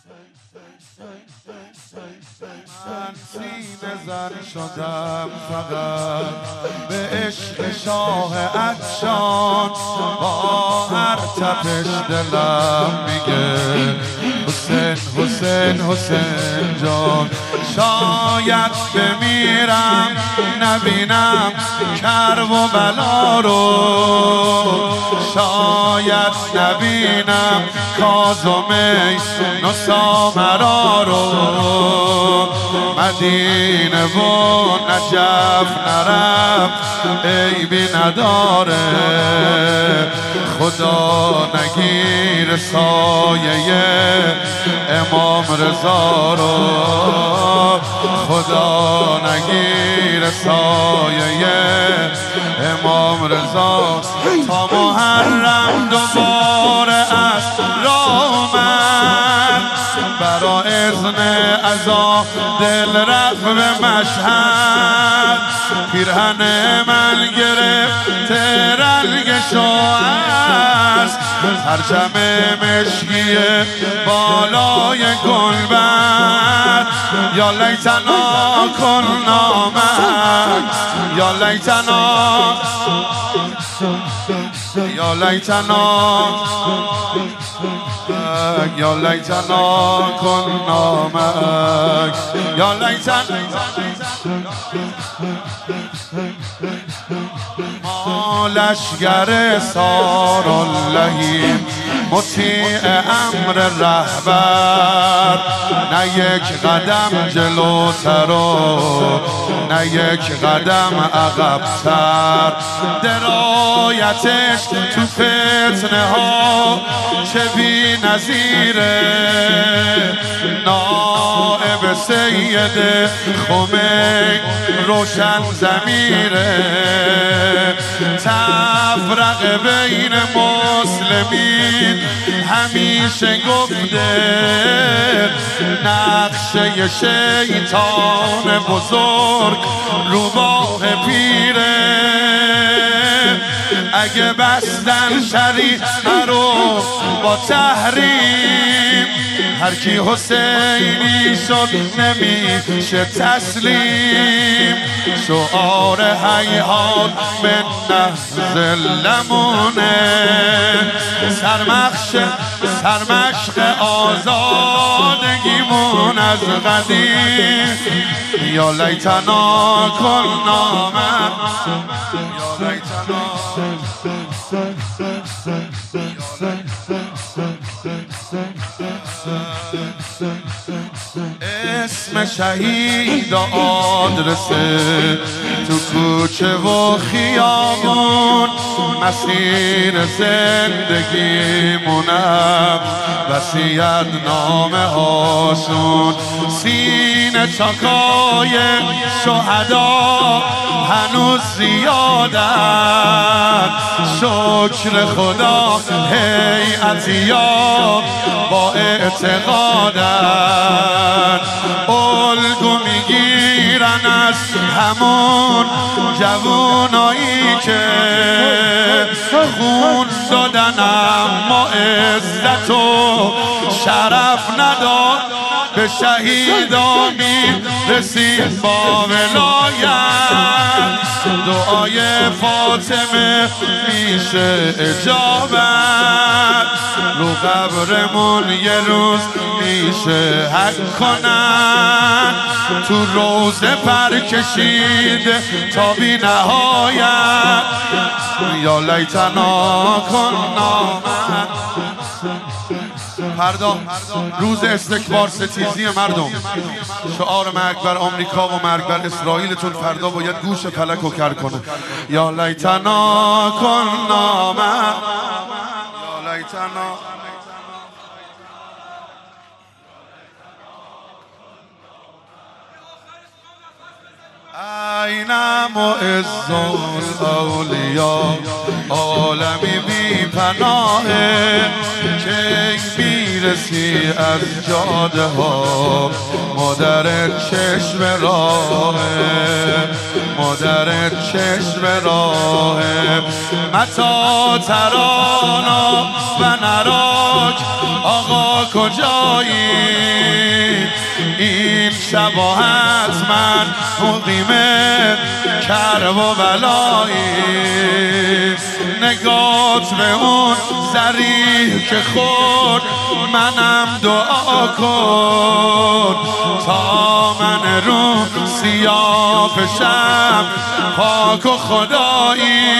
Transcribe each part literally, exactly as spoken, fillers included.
من سینه زن شدم فقط به عشق شاه عطشان، با هر تپش دلم میگه حسین حسین حسین جان. شاید بمیرم نبینم کرب و بلا رو، شاید نبینم کاظمی و سامرا رو. مدینه و نجف نرم عیبی نداره، خدا نگیر سایه امام رضا رو، خدا نگیر سایه امام رضا. تا محرم دوباره از راه من، برا اذن عزا دل رفت به مشهد. پیرهن من گرفت رنگشو از پرچم مشکی بالای گلبرگ. یا لیتنا کنا معک، یا لیتنا یا لیتنا یا لیتنا کنا معک، یا لیتنا. ما لشگر ساراللهیم مطیع امر رهبر، نه یک قدم جلوتر و نه یک قدم عقبتر. درایتش تو فتنه ها چه بی نظیره، نائب سید خمینی روشن ضمیره. تفرق بین مسلمین همیشه گفته، نقشه شیطان بزرگ روباه پیره. اگه بستن شریعه رو با تحریم، هر کی حسینی شد نمیشه تسلیم. شعار هیهات من نزلمونه، سرمخش سرمشق آزادگیمون از قدیم. یا لیتنا کنا معک، یا لیتنا. اسم شهید آدرسه تو کوچه و خیابون، مسیر زندگیمونم وصیت نامه هاشون. سینه چاکای شهدا هنوز زیادن، شکر خدا هیئتیا با اعتقادن. الگو میگیرن از همون جوونایی که خون دادن اما عزت و شرف نداد. به شهیدا میرسید با ولایت، دعای فاطمه میشه اجابت. رو قبرمون یه روز میشه حک کنن، تو روزه پر کشیده تا بی نهایت. یا لیتنا کنا معک. فردا روز استکبار ستیزی مردم، شعار مرگ بر آمریکا و مرگ بر اسرائیلتون فردا باید گوش فلک و کر کنه. یا لیتنا کنا معک، یا لیتنا. این معز الاولیاء عالمی بی پناهه، که بی میرسی از جاده ها، مادر چشم راه، مادر چشم راه. متا ترانا و نراک، آقا کجایی؟ این شبا حتما مقیم کرب و بلایی. نگات به اون زریح که خود منم دعا کن، تا من رو سیاه بشم پاک و خدایی.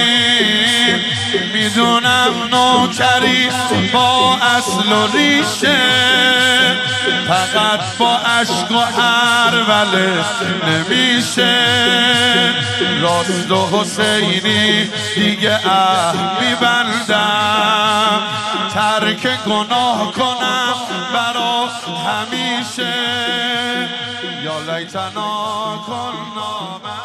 میدونم نوکری با اصل و ریشه، فقط با عشق و عربله نمیشه. راست و حسینی دیگه عهد میبندم، ترک گناه کنم برا همیشه. یا لیتنا کنا